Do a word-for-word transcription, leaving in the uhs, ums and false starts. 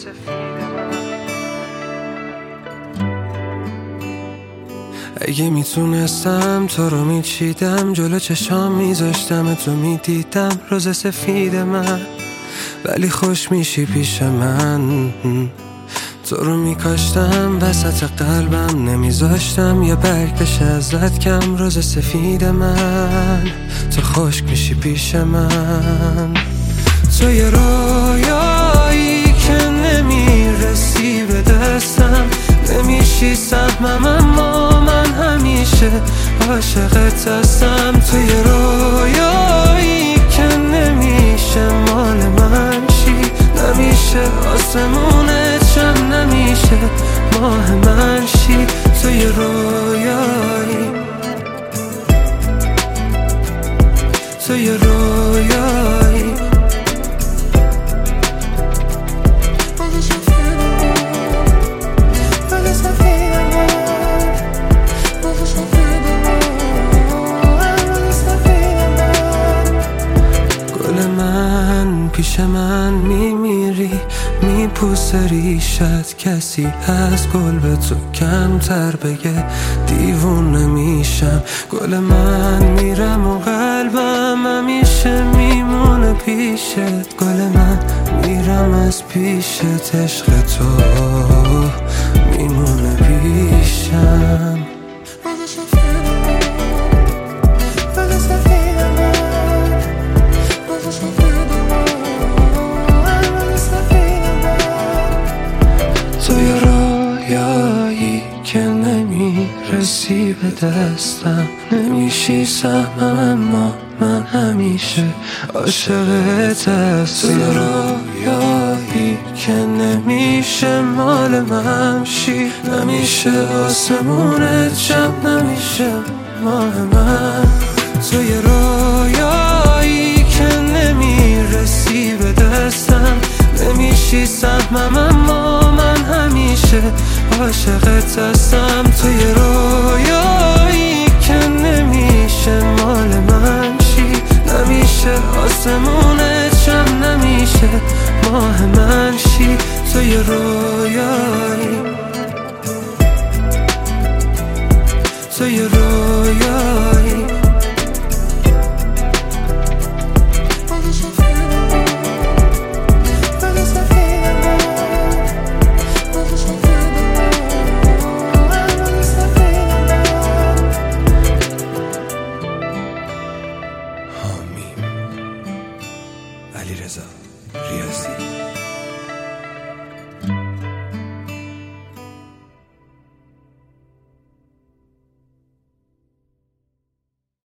سفید من. اگه میتونستم تو رو میچیدم، جلو چشام میذاشتم تو میدیدم روز سفید من. ولی خوش میشی پیش من، تو رو میکاشتم وسط قلبم، نمیذاشتم یه برگ بشه ازت کم روز سفید من. تو خشک میشی پیش من، تو یه رویایی که نمیرسی به دستم، نمیشی سهمم اما من همیشه عاشقت هستم. تو یه رویایی که نمیشه مال من شی، نمیشه آسمونت شم، نمیشه ماه من شی. تو یه رویایی، تو یه رویایی، پیش من میمیری، میپوسه ریشت، کسی از گل به تو کمتر بگه دیوونه میشم. گل من میرم و قلبم همیشه میمونه پیشت، گل من میرم از پیشت، عشق تو میمونه پیشم. که نمیرسی به دستم، نمیشی سهمم اما من همیشه عاشقت هستم. تو رویایی که نمیشه مال من شی، نمیشه آسمونت شم، نمیشه ماه من. تو یه رویایی که نمیرسی به دستم، نمیشی سهمم اما من همیشه عاشقت هستم. تو یه رویایی که نمیشه مال من شی، نمیشه آسمونت شم، نمیشه ماه من شی. تو یه رویایی، تو یه رویایی، علیرضا ریاضی.